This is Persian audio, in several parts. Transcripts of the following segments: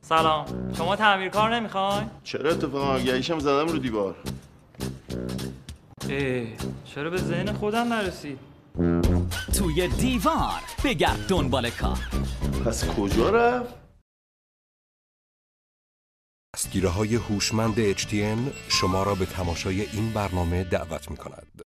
سلام، شما تعمیرکار نمیخوای؟ چرا اتفاقا آگهیشم زدم رو دیوار. چرا به ذهن خودم نرسید؟ توی دیوار بگرد دنبال کار. پس کجا رفت؟ دستگیره‌های هوشمند HTN شما را به تماشای این برنامه دعوت می‌کند.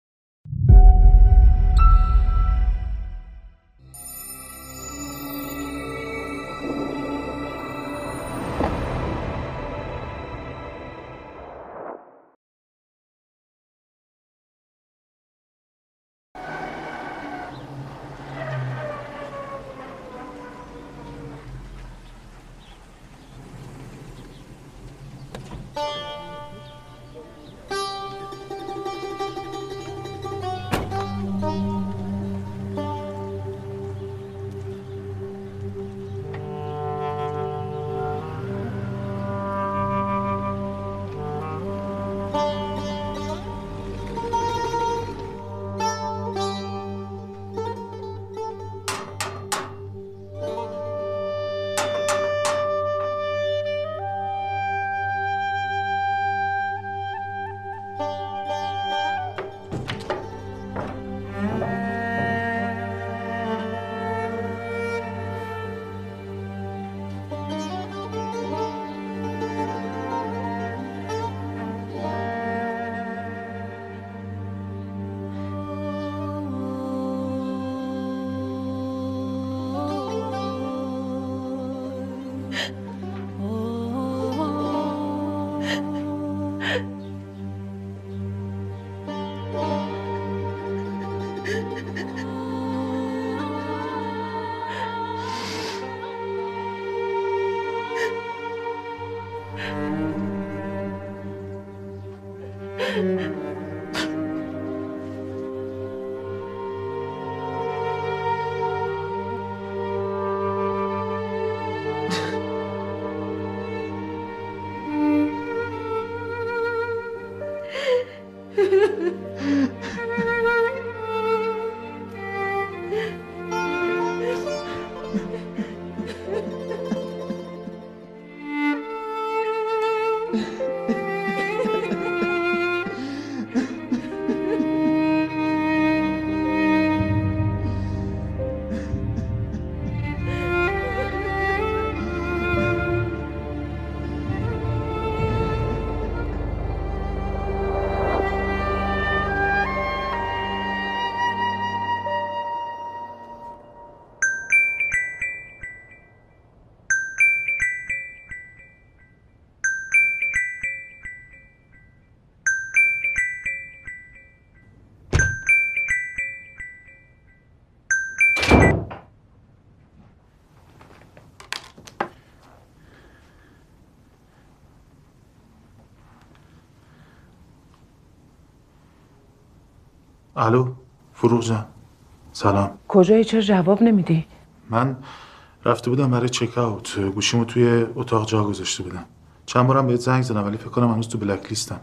الو فروغ جان، سلام. کجایی؟ چرا جواب نمیدی؟ من رفته بودم برای چک اوت، گوشیمو توی اتاق جا گذاشته بودم. چند بارم بهت زنگ زدم ولی فکر کنم هنوز تو بلک لیستم.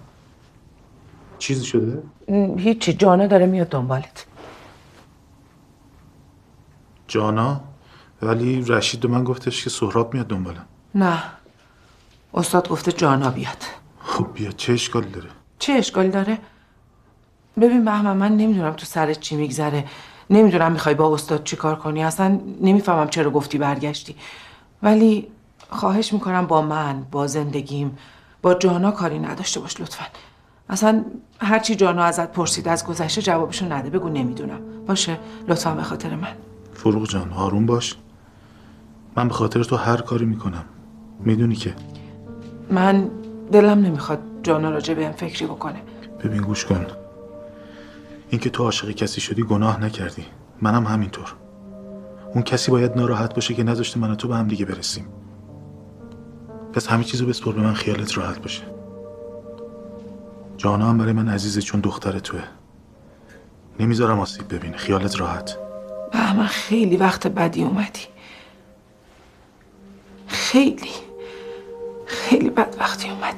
چیزی شده؟ هیچی، جانا داره میاد دنبالت. جانا؟ ولی رشید به من گفتش که سهراب میاد دنبالم. نه، استاد گفته جانا بیاد. خب بیا، چه اشکالی داره؟ چه اشکالی داره؟ ببین بهمن، من نمیدونم تو سرت چی میگذره، نمیدونم میخوای با استاد چی کار کنی، اصلا نمیفهمم چرا گفتی برگشتی، ولی خواهش میکنم با من، با زندگیم، با جانا کاری نداشته باش لطفا. اصلا هرچی جانا ازت پرسید از گذشته جوابشو نده، بگو نمیدونم، باشه؟ لطفا به خاطر من. فروغ جان آروم باش، من به خاطر تو هر کاری میکنم، میدونی که. من دلم نمیخواد جانا راجع بهم فکری بکنه. ببین گوش کن، اینکه تو عاشق کسی شدی گناه نکردی، منم همینطور. اون کسی باید ناراحت باشه که نذاشته من و تو به هم دیگه برسیم. پس همه چیزو بسپر به من، خیالت راحت باشه. جانا هم برای من عزیزه چون دختر توه، نمیذارم آسیب ببینه، خیالت راحت. من خیلی وقت بدی اومدی، خیلی بد وقتی اومدی.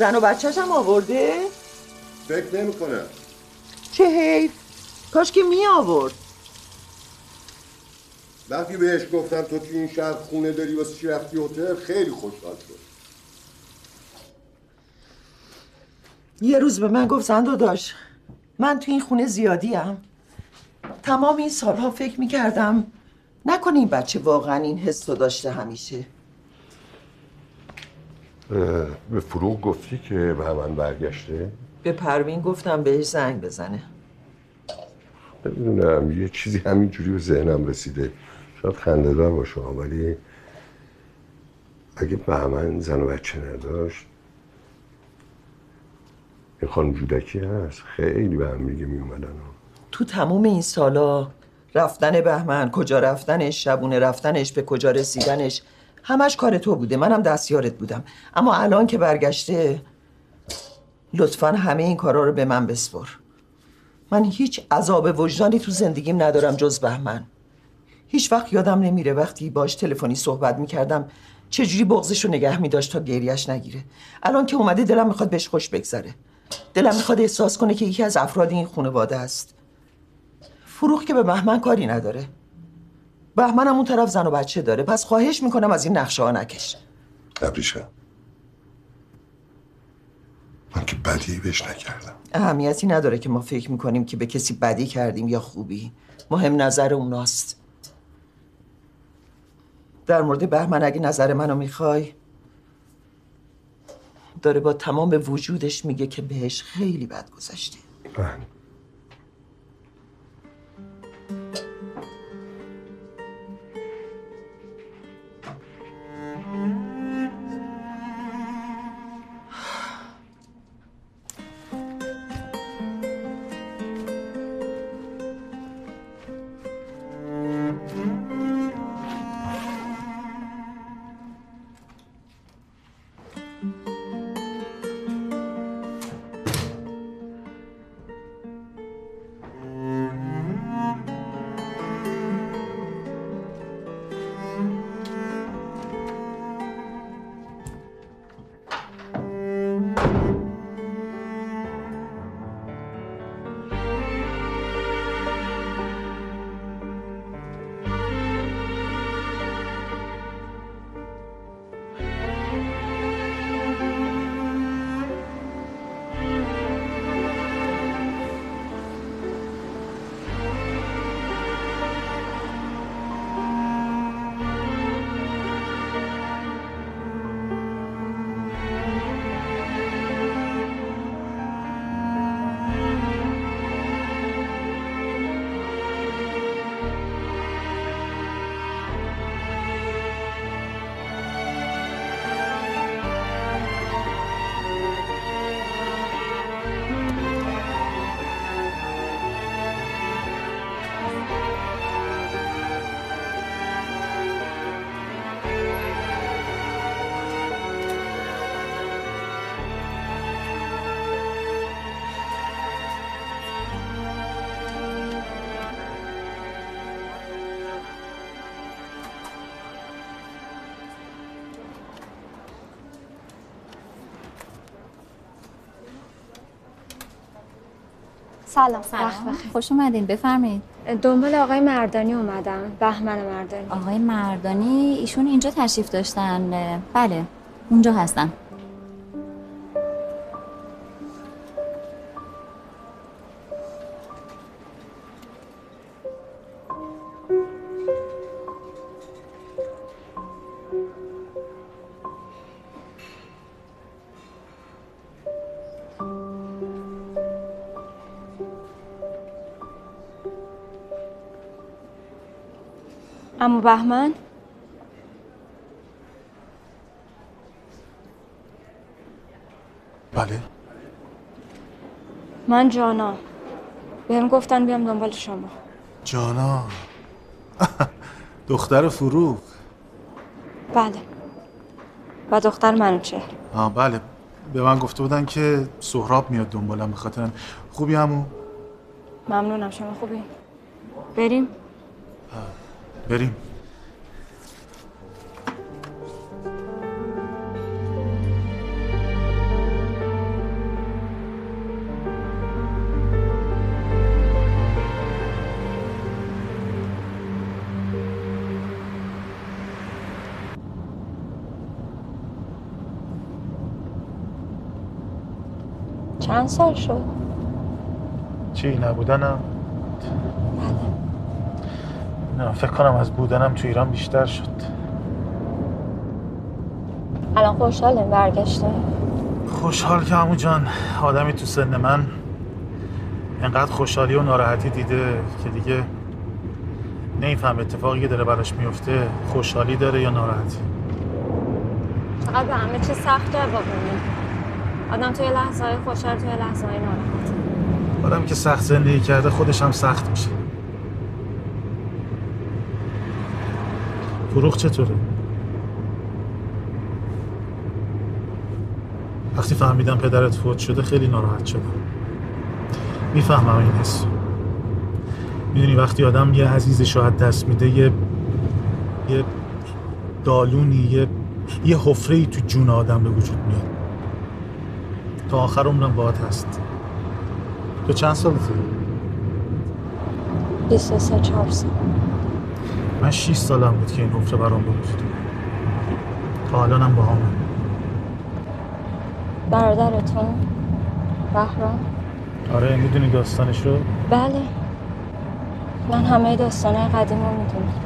زن و بچه‌ش هم آورده؟ فکر نمی‌کنم. چه حیف. کاش که می آورد. وقتی بهش گفتم تو توی این شهر خونه داری واسه چی رفتی هتل خیلی خوشحال شد. یه روز به من گفت زن داداش من تو این خونه زیادیم. تمام این سالها فکر میکردم نکنه این بچه واقعا این حس رو داشته همیشه. به فروغ گفتی که به من برگشته؟ به پروین گفتم بهش زنگ بزنه. نمیدونم یه چیزی همینجوری به ذهنم رسیده. شاید خنده‌دار باشه ولی اگه بهمن زن و بچه نداشت یه خانم جودکی هست خیلی به هم دیگه می اومدن. تو تموم این سالا رفتن بهمن، کجا رفتنش، شبونه رفتنش، به کجا رسیدنش همش کار تو بوده. منم دستیارت بودم. اما الان که برگشته لطفاً همه این کارا رو به من بسپر. من هیچ عذاب وجدانی تو زندگیم ندارم جز بهمن. هیچ وقت یادم نمیره وقتی باش تلفنی صحبت میکردم چجوری بغضش رو نگه میداشت تا گریهش نگیره. الان که اومده دلم میخواد بهش خوش بگذره. دلم میخواد احساس کنه که یکی از افراد این خانواده است. فروغ که به بهمن کاری نداره. بهمن هم اون طرف زن و بچه داره. پس خواهش میکنم از این نقشه ها نکش. ابریشم من که بدی بهش نکردم. اهمیتی نداره که ما فکر میکنیم که به کسی بدی کردیم یا خوبی. مهم نظر اوناست. در مورد بهمن اگه نظر منو میخوای داره با تمام وجودش میگه که بهش خیلی بد گذشته. سلام. خوش اومدین. بفرمایید. دنبال آقای مردانی اومدم. بهمن مردانی. آقای مردانی ایشون اینجا تشریف داشتن. بله اونجا هستن. عمو بهمن؟ بله. من جانا. بهم گفتن بیام دنبال شما. جانا دختر فروغ. بله. و دختر منوچهر. بله به من گفته بودن که سهراب میاد دنبالم به خاطر. خوبی عمو؟ ممنونم. شما خوبی؟ بریم؟ بریم. چند سال شد؟ چی نبودنم؟ بله. نه فکر کنم از بودنم تو ایران بیشتر شد. الان خوشحالیم برگشته؟ خوشحال که عمو جان آدمی تو سن من انقدر خوشحالی و ناراحتی دیده که دیگه نمیفهم اتفاقی که داره براش میفته خوشحالی داره یا ناراحتی. فقط به همه چیز سخت جواب میده. آدم توی لحظه‌های خوشحال توی لحظه‌های ناراحت. آدمی که سخت زندگی کرده خودش هم سخت میشه. فروغ چطوره؟ وقتی فهمیدم پدرت فوت شده خیلی ناراحت شدم. میفهمم این حس. میدونی وقتی آدم یه عزیزش رو از دست میده یه دالونی یه حفره‌ای تو جون آدم به وجود میاد. تا آخر عمرم باهات هست. تو چند سالته؟ 23-4 سال. من 6 سالم بود که این حفره برام به وجود اومد. تا الانم باهامه. برادرتون؟ بهرام؟ آره میدونی داستانش رو؟ بله. من همه داستانهای قدیم رو میدونم.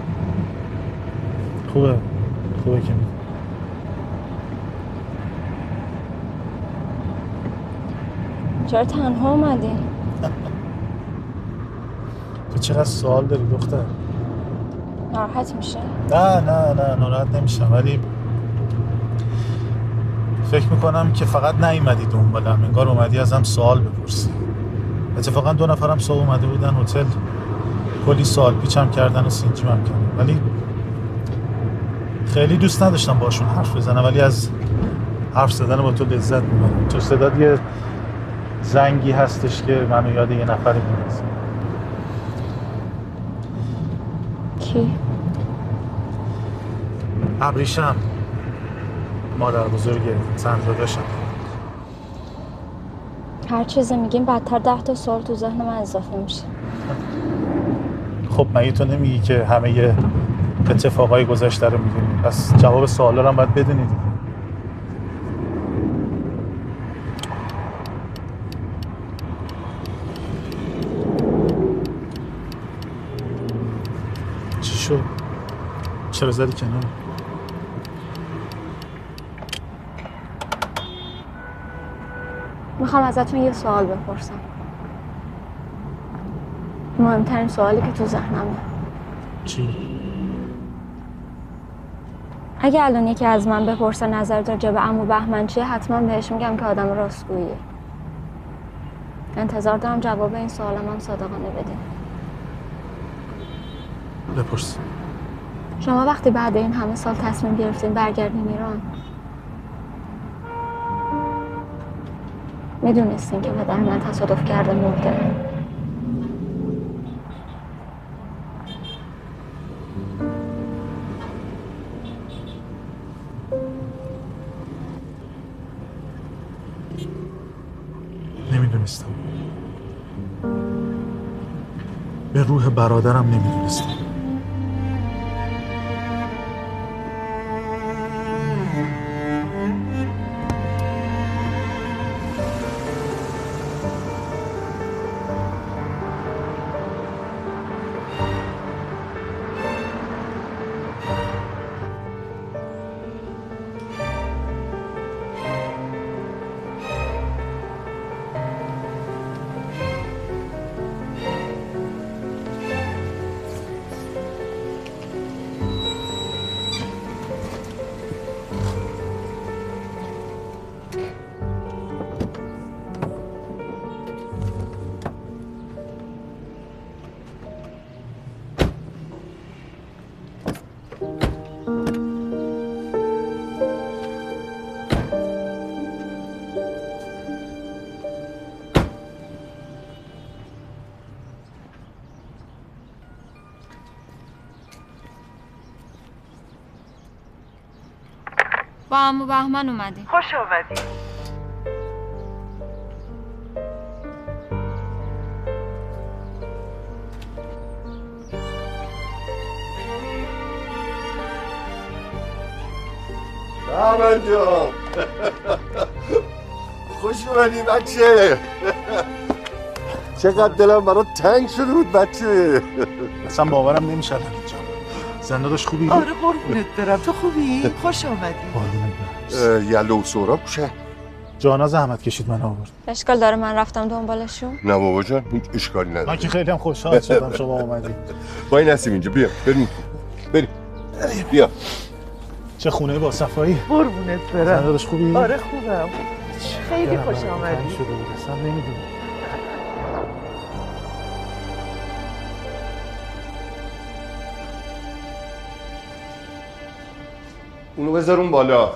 خوبه که میدونم. چرا تنها اومدی؟ تو چقدر سوال داری دختر؟ ناراحت میشه؟ نه ناراحت نمیشم، ولی فکر میکنم که فقط نیومدی دنبالم، انگار اومدی ازم سوال بپرسی. اتفاقا 2 نفرم صبح اومده بودن هتل، کلی سوال پیچم کردن و سینجیم هم کردن، ولی خیلی دوست نداشتم باشون حرف بزنم، ولی از حرف زدن با تو لذت میبرم. تو صدات یه زنگی هستش که منو یاد یه نفری میندازه. کی؟ ابریشم، مادر بزرگ سنداداشم. هر چیزی میگیم بدتر 10 تا سوال تو ذهن من اضافه میشه. خب مگه تو نمیگی که همه اتفاقای گذشته رو میدونی؟ پس جواب سوالا رو هم باید بدونی دیگه. چی شد؟ چرا زدی کنار؟ میخوام ازتون یه سوال بپرسم. مهمترین سوالی که تو ذهنمه. چی؟ اگه الان یکی از من بپرسه نظرت راجع به عمو بهمن چیه، حتما بهش میگم که آدم راستگوییه. انتظار دارم جواب این سوالم هم صادقانه بدین. بپرس. شما وقتی بعد این همه سال تصمیم گرفتین برگردین ایران، میدونستین که پدر من تصادف کرده مرده؟ نمیدونستم. به روح برادرم نمیدونستم. با عمو بهمن اومدیم. خوش آمدی. بهمن جان خوش اومدی بچه. چقدر دلم برات تنگ شده بود بچه. اصلا باورم نمیشه الان اینجا. زنده داشت خوبی؟ آره قربونت برم. تو خوبی؟ خوش آمدی. یلو و سورا کوشه؟ جانا زحمت کشید من آورد. اشکال داره من رفتم دنبالشون؟ نه بابا جان هیچ اشکالی نداره. من که خیلی هم خوشحال شدم شما اومدید. وای نسیم اینجا بیا بریم بیا. چه خونه با صفایی. قربونت برم. زنده داشت خوبی؟ آره خوبم. خیلی خوش آمدی. اصلا نمیدونم. اونو بذار اون بالا.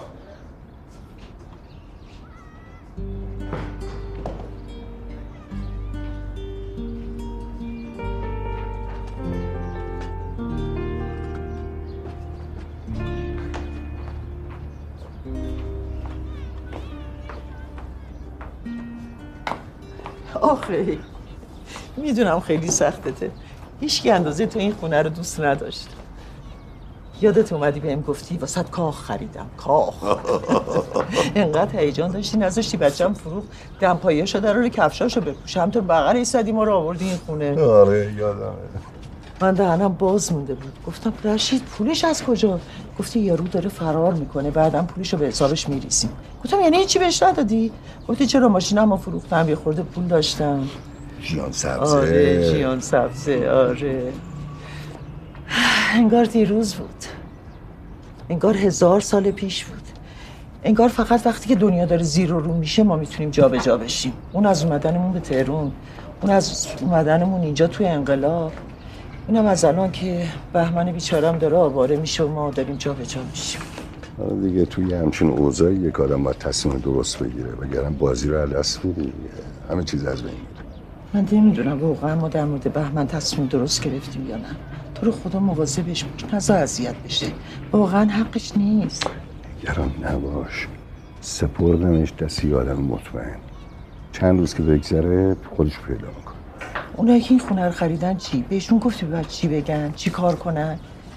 آخه میدونم خیلی سختته. هیچ کی اندازه تو این خونه رو دوست نداشت. یادت اومدی بهم گفتی واسط کاخ خریدم. کاخ. انقدر هیجان داشتی نذاشتی بچه‌م فروخت دمپایه شده رو کفشاشو بپوشه. همطور بغل ایستادی ما رو آوردی این خونه. آره یادمه. من دهنم باز مونده بود. گفتم رشید پولش از کجا؟ گفتی یارو داره فرار میکنه بعدم پولشو به حسابش میریسیم. گفتم یعنی هیچی بهش ندادی؟ گفتی چرا ماشینمو فروختم یه خورده پول داشتم. جیان سبزه. آره جیان سبزه. آره انگار دیروز بود. انگار 1000 سال پیش بود. انگار فقط وقتی که دنیا داره زیر و رو میشه ما میتونیم جابجا بشیم. اون از اومدنمون به تهران، اون از اومدنمون اینجا توی انقلاب، اینم از الان که بهمن بیچارم داره آواره میشه و ما داریم جابجا میشیم. دیگه توی همچین اوضاعی یک آدم باید تصمیم درست بگیره وگرنه بازی رو از دست میدی. همه چیز از بین میره. من نمیدونم واقعا ما در مورد بهمن تصمیم درست گرفتیم یا نه. تو رو خدا مواظبش باش، نذار اذیت بشه. واقعا حقش نیست. نگران نباش. سپردمش دست یه آدم مطمئن. چند روز که بگذره خودش پیدا میکنه. اونایی که این خونه رو خریدن چی؟ بهشون گفتی باید چی بگن؟ چی کار کنن؟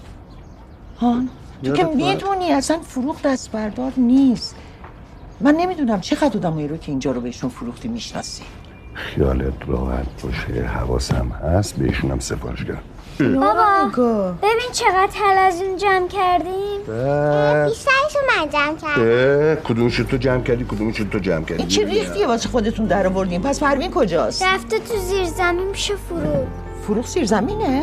هان؟ تو که میدونی اصلا فروخت دست بردار نیست. من نمیدونم چقدر آدمایی رو که اینجا رو بهشون فروختی میشناسی. خیالت راحت باشه، حواسم هست، بهشون هم سفارش کردم. بابا ببین چقدر تلویزیون جمع کردیم. بیشترشو من جمع کردم. کدومشو تو جمع کردی کدومشو تو جمع کردی؟ این چی ریختیه واسه خودتون در آوردین؟ پس پروین کجاست؟ رفته تو زیر زمین پیش فروغ. فروغ زیر زمینه؟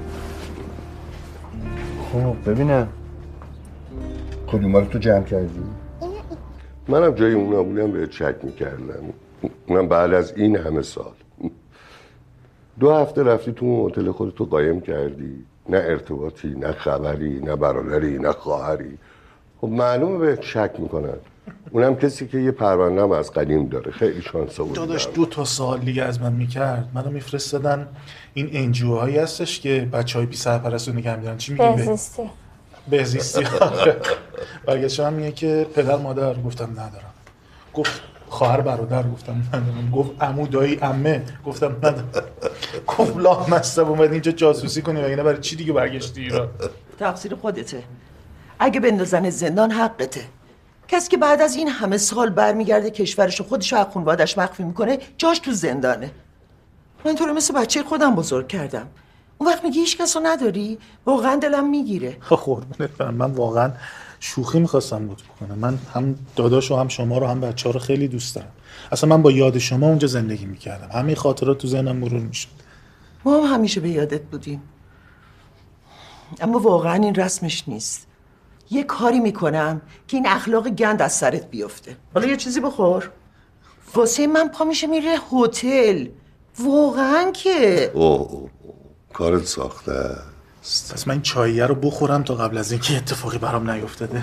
خب ببینم کدوم رو تو جمع کردی؟ منم جای اونا بودم بهت شک میکردم. اونم بعد از این همه سال. 2 هفته رفتی تو اون هتل خودتو قایم کردی. نه ارتباطی، نه خبری، نه برادری، نه خواهری. خب معلومه بهت شک میکنن. اونم کسی که یه پرونده هم از قدیم داره. خیلی شانس آورد. داداش 2 سال دیگه از من میکرد. منو میفرستادن این انجیو هایی هستش که بچهای بی سرپرست رو نگه میدارن. چی میگیم؟ بهزیستی. برگشتم میگه که پدر مادر. گفتم ندارم. گفت خواهر برادر. گفتم ندارم. گفت عمو دایی عمه. گفتم ندارم. گفت لامصب اومد اینجا جاسوسی کنی وگرنه برای چی دیگه برگشتی ایران؟ تقصیر خودته. اگه بندازن زندان حقته. کسی که بعد از این همه سال برمیگرده کشورش و خودش و خانواده‌اش مخفی میکنه جاش تو زندانه. من تو رو مثل بچه خودم بزرگ کردم. اون وقت میگی هیچ کسو نداری؟ واقعا دلم میگیره. قربونت برم. من واقعا شوخی میخواستم بود بکنم. من هم داداش و هم شما رو هم بچه‌ها رو خیلی دوست دارم. اصلا من با یاد شما اونجا زندگی میکردم. همه خاطرات تو ذهنم مرور میشد. ما هم همیشه به یادت بودیم. اما واقعا این رسمش نیست. یه کاری میکنم که این اخلاق گند از سرت بیفته. حالا یه چیزی بخور. واسه من پا میشه میره هتل. واقعا که اوه کارت ساخته است. پس من این چاییه رو بخورم تا قبل از اینکه اتفاقی برام نیفتاده.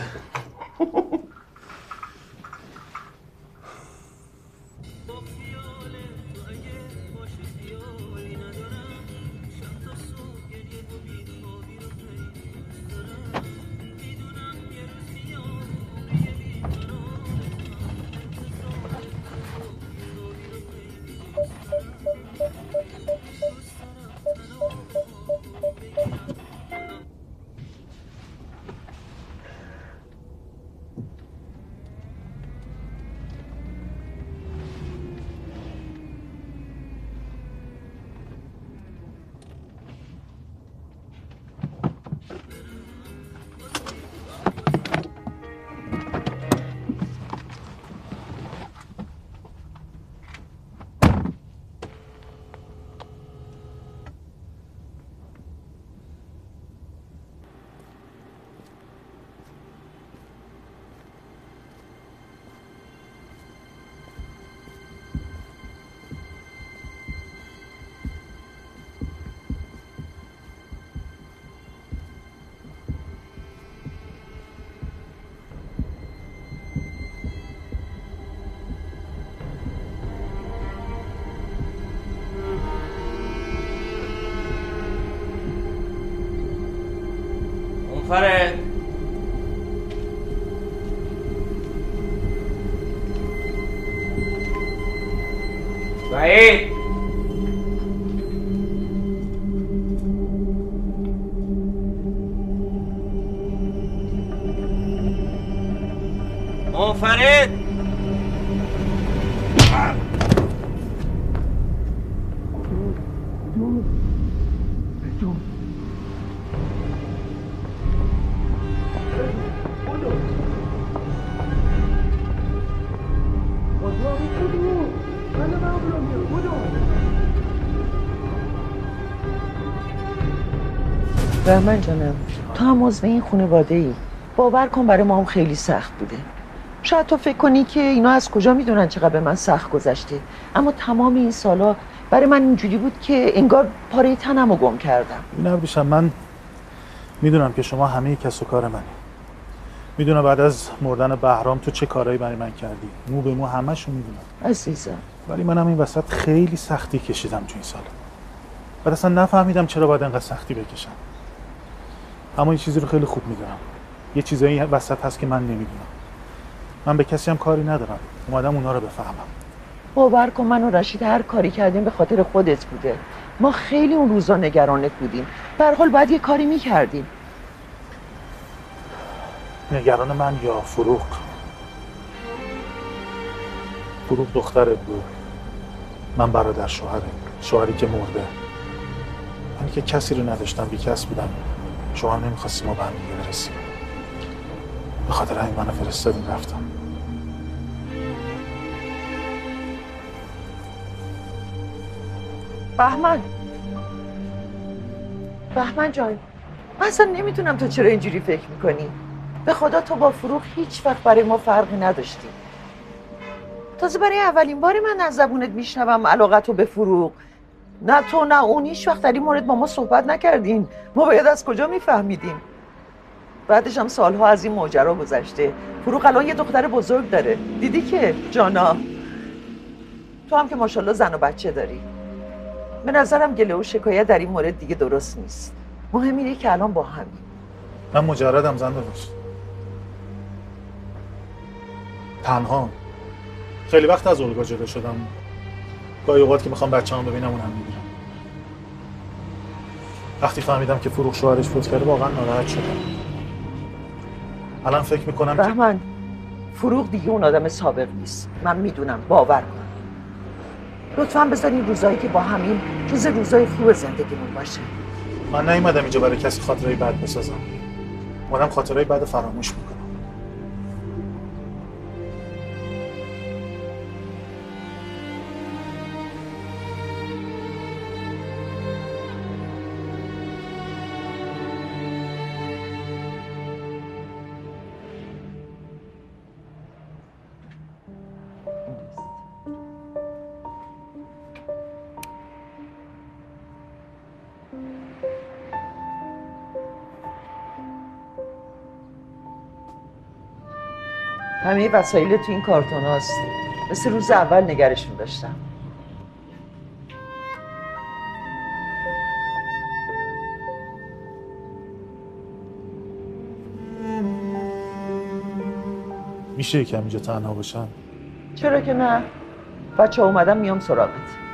منفرد وحید منفرد بهمن جانم، تو هم عضو این خانواده ای. باور کن برای ما هم خیلی سخت بوده. شاید تو فکر کنی که اینا از کجا میدونن چقدر به من سخت گذشته، اما تمام این سالا برای من اینجوری بود که انگار پاره تنمو گم کردم. نبریشم، من میدونم که شما همه کس و کار منی. میدونم بعد از مردن بهرام تو چه کارهایی برای من کردی، مو به مو همه‌شو میدونم عزیزم. ولی منم این وسط خیلی سختی کشیدم تو این سالا. بعد اصلا نفهمیدم چرا باید انقدر سختی بکشم. اما یه چیزی رو خیلی خوب میدونم، یه چیزایی وسط هست که من نمیدونم. من به کسی هم کاری ندارم، اومدم اونا رو بفهمم. باور کن من و رشید هر کاری کردیم به خاطر خودت بوده. ما خیلی اون روزا نگرانت بودیم. به هر حال باید یه کاری میکردیم. نگران من یا فروغ؟ فروغ دخترت بود، من برادر شوهری که مرده. من که کسی رو نداشتم، بی کس بودم. شما هم نمیخواستی ما به هم دیگه برسیم، به خاطر همین منو فرستادین رفتم. بهمن جان، من اصلا نمیتونم تو چرا اینجوری فکر میکنی. به خدا تو با فروغ هیچ وقت برای ما فرقی نداشتی. تازه برای اولین باری من از زبونت میشنوم علاقتو به فروغ. نه تو نه اون هیچ وقت در این مورد با ما صحبت نکردین. ما باید از کجا میفهمیدیم؟ بعدش هم سالها از این ماجرا گذشته. فروغ الان یه دختر بزرگ داره. دیدی که جانا؟ تو هم که ماشاءالله زن و بچه داری. به نظرم گله و شکایت در این مورد دیگه درست نیست. مهم اینه که الان با همین. من مجردم زنده باش. تنها خیلی وقت از اولگا جدا شدم. گاهی اوقات که میخوام بچه‌ام ببینم اونم میبینم. وقتی فهمیدم که فروغ شوهرش فوت کرده واقعا ناراحت شدم. الان فکر میکنم بهمن، فروغ دیگه اون آدم سابق نیست. من میدونم، باور کن. لطفاً بذار این روزایی که با همین جز روزای خوب زندگیمون باشه. من نیومدم اینجا برای کسی خاطرهای بد بسازم. اومدم خاطرهای بد فراموش میکنم. همه وسایل تو این کارتون هاست. مثل روز اول نگرشون داشتم. میشه یکم اینجا تنها باشم؟ چرا که نه؟ بچه ها اومدم میام سراغت.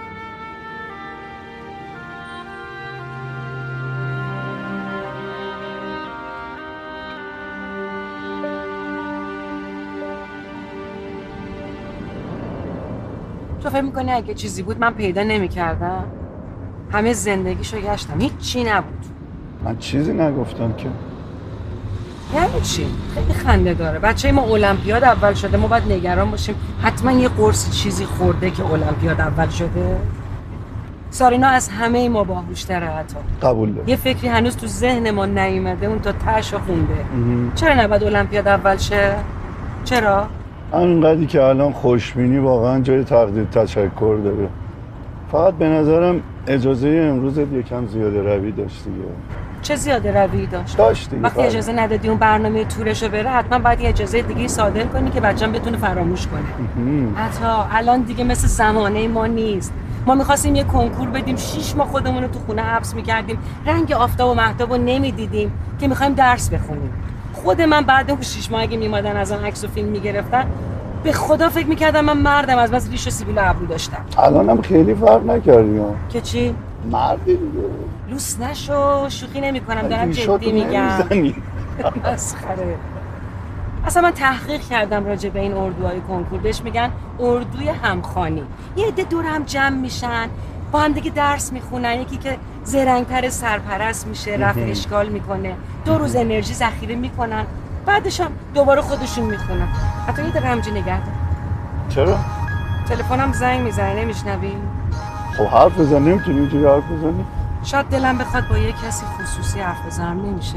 تو فکر میکنی اگه چیزی بود من پیدا نمی‌کردم؟ همه زندگیشو گشتم، هیچ چی نبود. من چیزی نگفتم که. یعنی چی؟ خیلی خنده داره. بچه ما المپیاد اول شده، ما باید نگران باشیم حتما یه قرص چیزی خورده که المپیاد اول شده. سارینا از همه ما باهوش‌تره حتی. قبول دارم. یه فکری هنوز تو ذهن ما نیومده، اون تا تهشو خونده. چرا نباید المپیاد اول شه؟ چرا؟ انقدری که الان خوشبینی واقعا جای تقدیر تشکر داره. فقط به نظرم اجازه امروزت یکم زیاده روی داشت دیگه. چه زیاده روی داشت؟ دیگه. وقتی اجازه ندادی اون برنامه تورشو بره، حتما باید یه اجازه دیگه صادر کنی که بچه‌م بتونه فراموش کنه. حتی الان دیگه مثل زمانه ما نیست. ما میخواستیم یه کنکور بدیم 6 ماه خودمون رو تو خونه حبس میکردیم، رنگ آفتاب و مهتاب رو نمیدیدیم که میخوایم درس بخونیم. خود من بعد اون 6 ماه اگه میومدن از آن عکس و فیلم میگرفتن به خدا فکر میکردم من مردم از بس ریش و سیبیل و ابرو داشتم. الانم خیلی فرق نکردی ها. که چی؟ مردی دیگه. لوس نشو، شوخی نمیکنم، دارم جدی میگم. مسخره. اصلا من تحقیق کردم راجع به این اردوهای کنکور، بهش میگن اردوی همخوانی. یه عده دور هم جمع میشن، با هم دیگه درس میخونن، یکی که زرنگ‌تر سرپرست میشه، رفع اشکال میکنه، 2 روز انرژی ذخیره میکنن، بعدش هم دوباره خودشون میخونن. حتی یه دقیقه همینجا نگه دار. چرا؟ تلفنم زنگ میزنه، نمیشنوی؟ خب حرف بزن، نمیتونی اینجوری حرف بزنی؟ شاید دلم بخواد با یه کسی خصوصی حرف بزنم، نمیشه؟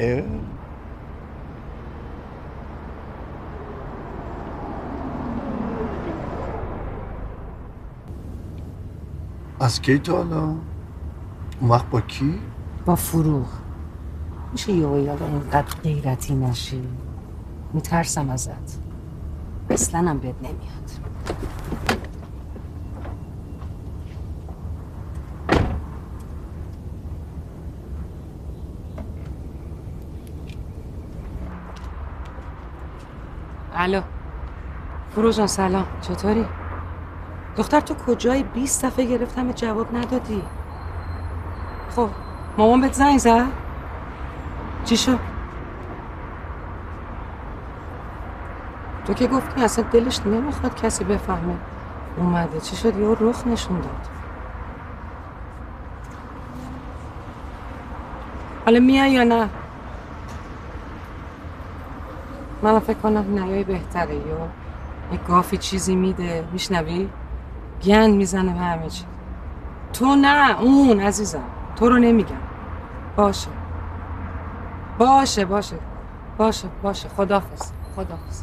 از کی تا حالا؟ اون وقت با کی؟ با فروغ. میشه یه اینقدر غیرتی نشی؟ میترسم ازت. اصلا هم بهت نمیاد. الو فروغ جان، سلام، چطوری؟ دختر تو کجایی؟ 20 صفحه گرفتم جواب ندادی. خب مامان بهت زنگ زد؟ چی شد؟ تو که گفتی اصلا دلش نمیخواد کسی بفهمه اومده. چی شد؟ یه رخ نشون داد. حالا میای یا نه؟ من فکر کنم نیای بهتره. یا یه گافی چیزی میده، میشنوی؟ گند میزنه به همه چی. تو نه، اون عزیزم، تو رو نمیگم. باشه باشه باشه باشه باشه. خداحافظ. خداحافظ.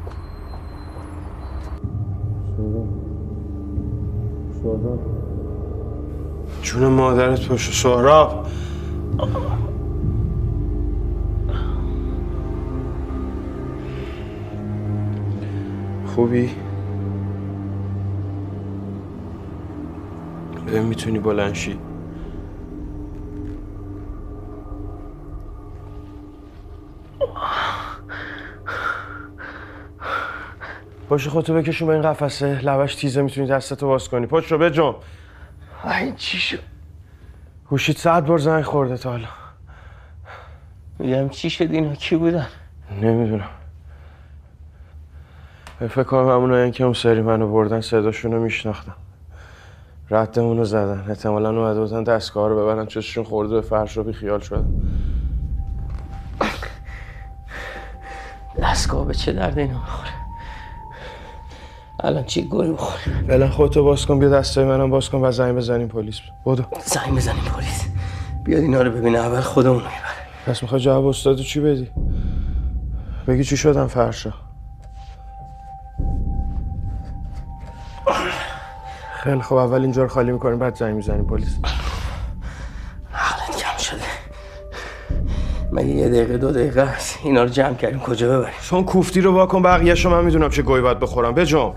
جون مادرت باشه سهراب. خوبی؟ میتونی بلند شی؟ باشه خودتو بکشون به این قفسه، لبش تیزه، میتونی دستتو باز کنی. پشت رو بجنب. این چی شد؟ گوشیت 100 بار زنگ خورده تا حالا. میگم چی شد؟ اینا کی بودن؟ نمیدونم. فکر کنم همونایی که اون سری منو بردن صداشونو میشناختم. ردمونو زدن. احتمالاً اومده بودن دستگاه رو ببرن، چششون خورده به فرش رو بیخیال شدن. دستگاه به چه درد اینا میخوره؟ الان چی گل بخوره؟ فعلا خودتو باز کن، بیا دستای منم باز کن و زنگ بزنیم پلیس. بدو. زنگ بزنیم پلیس؟ بیاد اینا رو ببینه، اول خودمون میبره. پس میخوای جواب استادو چی بدی؟ بگی چی شدن فرشا؟ خیلی خب، اول اینجا رو خالی میکنیم بعد زنگ میزنیم پلیس. عقلت کم شده. مگه 1 دقیقه 2 دقیقه است اینا رو جمع کردیم کجا ببریم؟ چون کوفتی رو واکن، بقیه‌شو من میدونم چه گوی باید بخورم. بجم.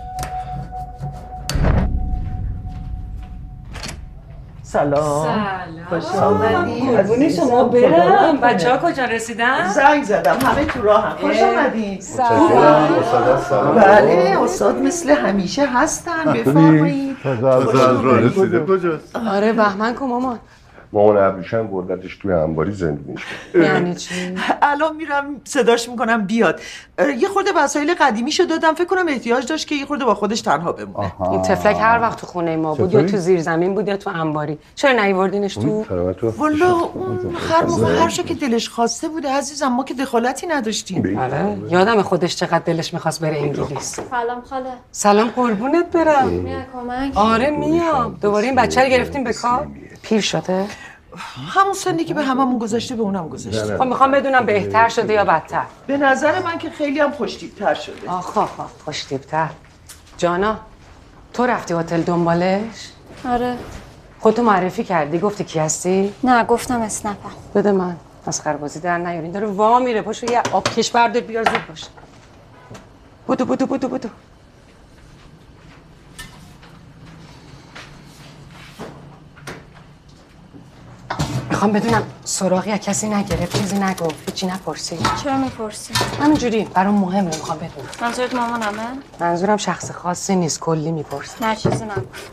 سلام. خوش آمدی. قربون شما برم. بچه‌ها کجا رسیدن؟ زنگ زدم، همه تو راهن. خوش آمدی. سلام. بله استاد مثل همیشه هستن. بفرمایید. از راه رسیده کجاست؟ آره بهمن کو مامان. مامان ابریشم بردتش توی انباری زندگیش. یعنی چی؟ الان میرم صداش میکنم بیاد. یه خورده وسایل قدیمیشو دادم، فکر کنم احتیاج داشت که یه خورده با خودش تنها بمونه. این تفلک هر وقت تو خونه ما بود، یا تو زیر زمین بود یا تو انباری. چرا نیوردینش تو؟ والا اون هر موقع هر جا که دلش خواسته بوده عزیزم، ما که دخالتی نداشتیم. آره یادم خودش چقدر دلش میخواست بره انگلیس. سلام خاله. سلام قربونت برم. میای کمک؟ آره میام. دوباره این بچه رو گرفتیم به کار. پیر شده؟ همون سنی که به هممون گذاشته به اونم گذاشته. خب میخوام بدونم بهتر شده یا بدتر. به نظر من که خیلی هم خوش‌تیپ‌تر شده. آخ خوش‌تیپ‌تر. جانا تو رفتی هتل دنبالش؟ آره. خودتو معرفی کردی؟ گفتی کی هستی؟ نه گفتم اسنپم. بده من. مسخره‌بازی در نیارین. داره وا میره. پاشو یه آب کش بردار بیار زود باشه. بدو. میخوام بدونم سراغی از کسی نگرفت، چیزی نگفت، هیچی نپرسی. چرا میپرسی؟ همینجوری برام مهمه، میخوام بدونم. منظورت مامانمه؟ منظورم شخص خاصی نیست، کلی میپرسی. نه چیزی نگفت.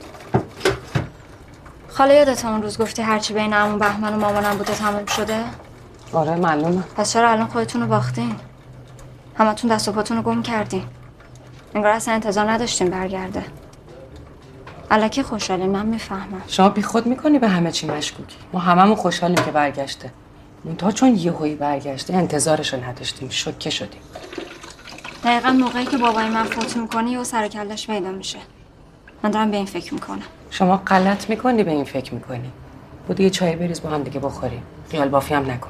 خاله یادت اون روز گفتی هرچی بین عمو بهمن و مامانم بوده تمام شده؟ آره معلومه. پس چرا الان خودتون رو باختین؟ همتون دست و پاتون رو گم کردین. انگار اصلا انتظار نداشتین برگرده. الکی خوشحالین، من میفهمم. شما بی خود میکنی به همه چی مشکوکی. ما هممون خوشحالیم که برگشته. منتها چون یهویی برگشته انتظارشو نداشتیم، شوکه شدیم. دقیقا موقعی که بابای من فوت میکنه و سر کلش پیدا میشه. من دارم به این فکر میکنم. شما غلط میکنی به این فکر میکنی. بود یه چای بریز با هم دیگه بخوریم. خیال بافی هم نکن.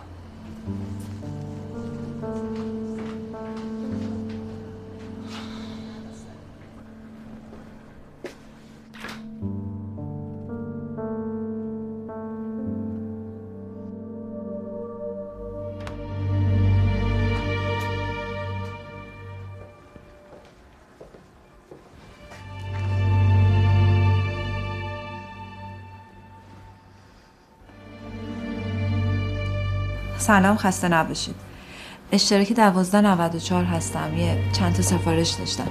سلام، خسته نباشید. اشتراک 1294 هستم. یه چند تا سفارش داشتم.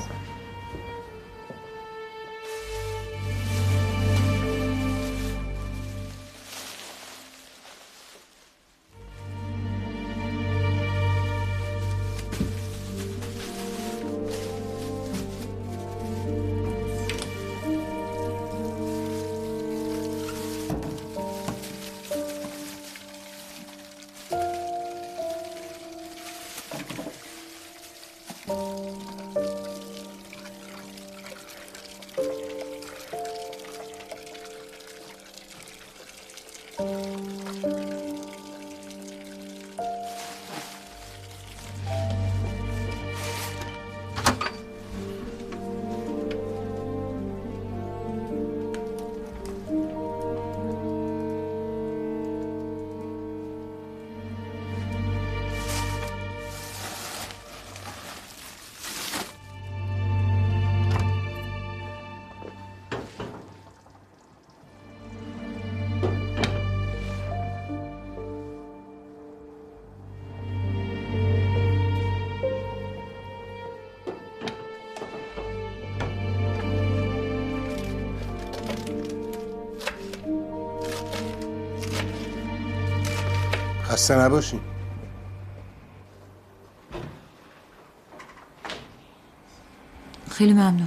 خسته نباشین. خیلی ممنون.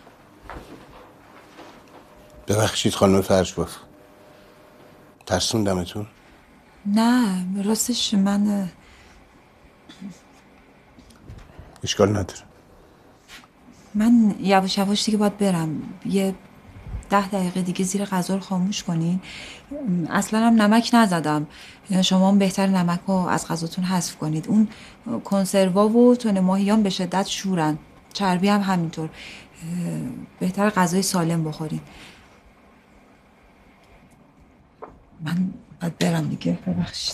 ببخشید خانم فرشباف، ترسوندمتون؟ نه راستش من اشکال نداره. من یواش یواش دیگه باید برم. یه 10 دقیقه دیگه زیر غذا رو خاموش کنین. اصلا هم نمک نزدم. شما هم بهتر نمک رو از غذاتون حذف کنید. اون کنسروا و تن ماهیان به شدت شورن، چربی هم همینطور. بهتر غذای سالم بخورین. من باید برم دیگه، ببخشید.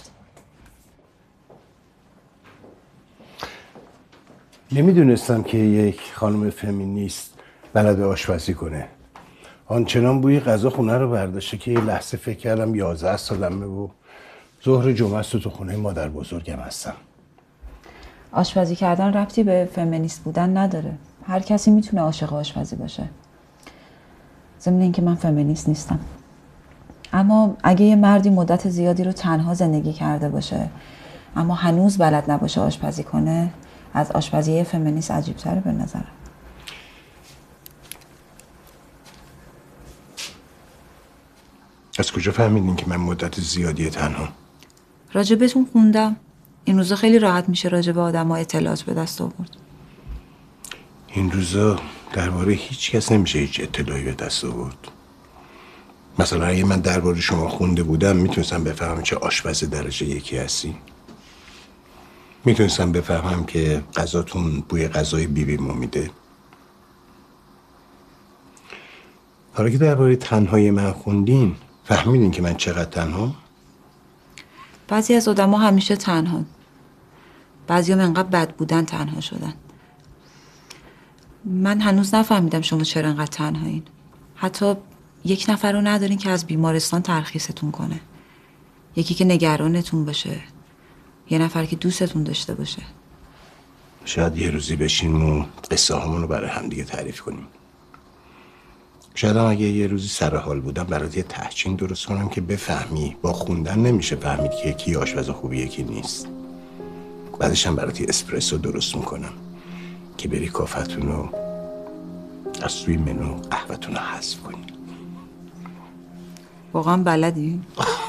نمیدونستم که یک خانم فمینیست بلد آشپزی کنه. آنچنان بوی غذا خونه رو برداشته که یه لحظه فکر کردم 11 سالمه و ظهر جمعه است و تو خونه مادر بزرگم هستم. آشپزی کردن ربطی به فمینیست بودن نداره. هر کسی میتونه عاشق آشپزی باشه. ضمن اینکه من فمینیست نیستم. اما اگه یه مردی مدت زیادی رو تنها زندگی کرده باشه اما هنوز بلد نباشه آشپزی کنه، از آشپزی فمینیست عجیب‌تره به نظرم. از کجا فهمیدین که من مدت زیادی تنها؟ راجبتون خوندم. این روزا خیلی راحت میشه راجب آدم‌ها اطلاعات به دست آورد. این روزا درباره هیچ کس نمیشه هیچ اطلاعی به دست آورد. مثلا اگه من درباره شما خونده بودم میتونستم بفهمم چه آشپز درجه یکی هستی. میتونستم بفهمم که غذاتون بوی غذای بیبیمو میده. حالا که درباره تنهایی من خوندین فهمیدین که من چقدر تنها؟ بعضی از آدم‌ها همیشه تنهان. بعضی‌ها انقدر بد بودن تنها شدن. من هنوز نفهمیدم شما چرا انقدر تنهایین. حتی یک نفر رو ندارین که از بیمارستان ترخیصتون کنه. یکی که نگرانتون باشه، یه نفر که دوستتون داشته باشه. شاید یه روزی بشینیم و قصه همون رو برای هم دیگه تعریف کنیم. شاید هم اگه یه روزی سر حال بودم برات یه تحچین درست کنم که بفهمی با خوندن نمیشه فهمید که یکی آشپز خوبی یکی نیست. بعدش هم برات یه اسپرسو درست میکنم که بری کافتون رو از توی منو قهوه‌تون رو حذف کنی. واقعا بلدی؟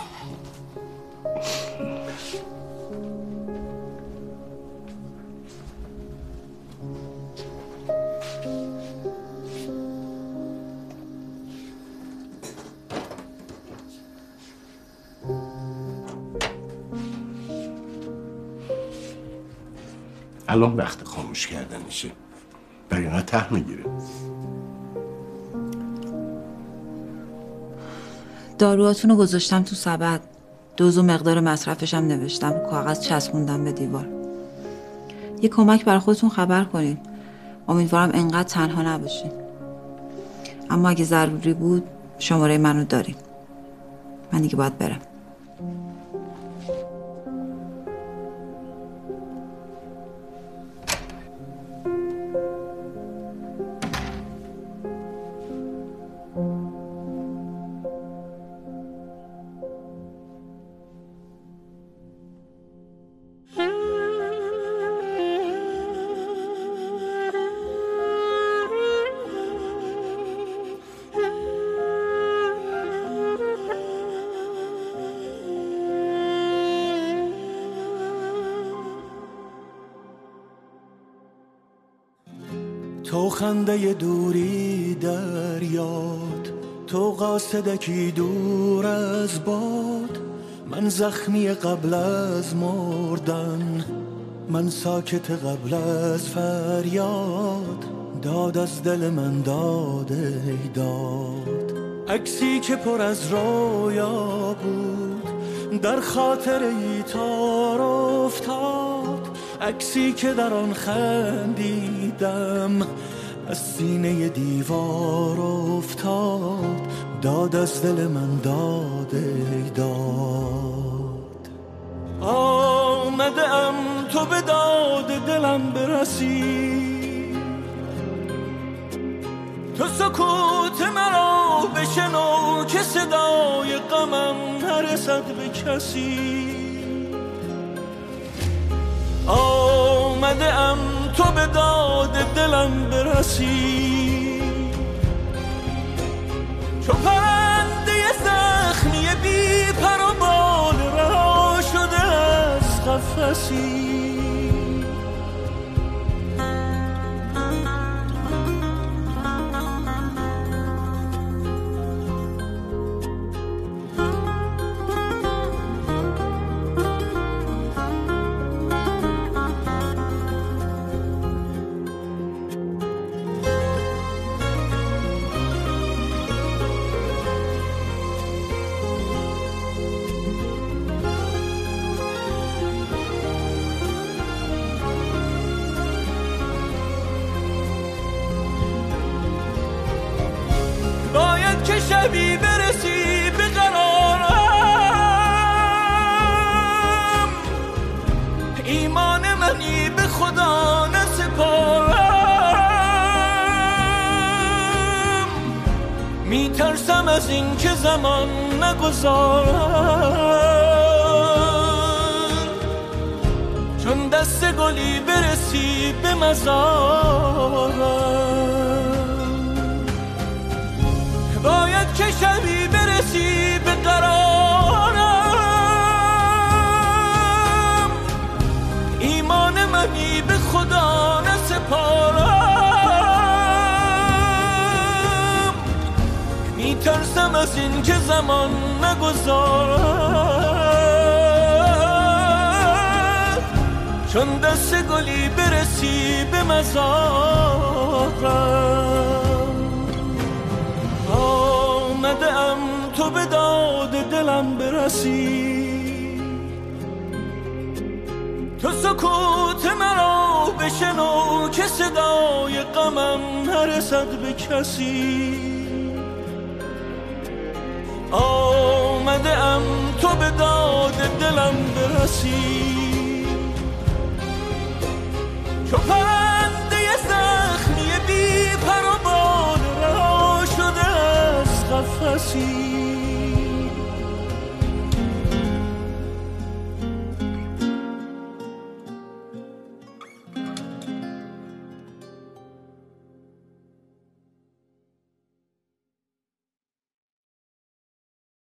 الان وقت خاموش کردنشه، وگرنه ته میگیره. داروهاتون رو گذاشتم تو سبد، دوز و مقدار مصرفش هم نوشتم، کاغذ چسبوندم به دیوار. یه کمک برای خودتون خبر کنین. امیدوارم انقدر تنها نباشین. اما اگه ضروری بود شماره منو دارین. من دیگه باید برم. تو خنده دوری در یاد، تو قاصدکی دور از باد، من زخمی قبل از مردن، من ساکت قبل از فریاد، داد از دل من داد ای داد. عکسی که پر از رویا بود در خاطر ای تار افتاد، عکسی که در آن خندیدم از سینه دیوار افتاد، داد از دل من داد ای داد. آمده ام تو به داد دلم برسی، تو سکوت مرا بشنو که صدای غمم نرسد به کسی. آمده ام تو به داد دلم برسی، چو پرنده زخمی بی پر و بال رها شده از قفسی. که شبی برسی به قرارم، ایمان منی به خدا نسپارم، میترسم از این که زمان نگذارم، چون دست گلی برسی به مزارم. باید که شبی برسی به قرارم، ایمان منی به خدا نسپارم، میترسم از این که زمان نگذارم، چون دست گلی برسی به مزارم. آمده ام تو به داد دلم برسی، تو سکوت مرا بشنو که صدای غمم نرسد به کسی. آمده ام تو تو به داد دلم برسی، چو پرنده زخمی بی پر و بال رها شده از قفسی.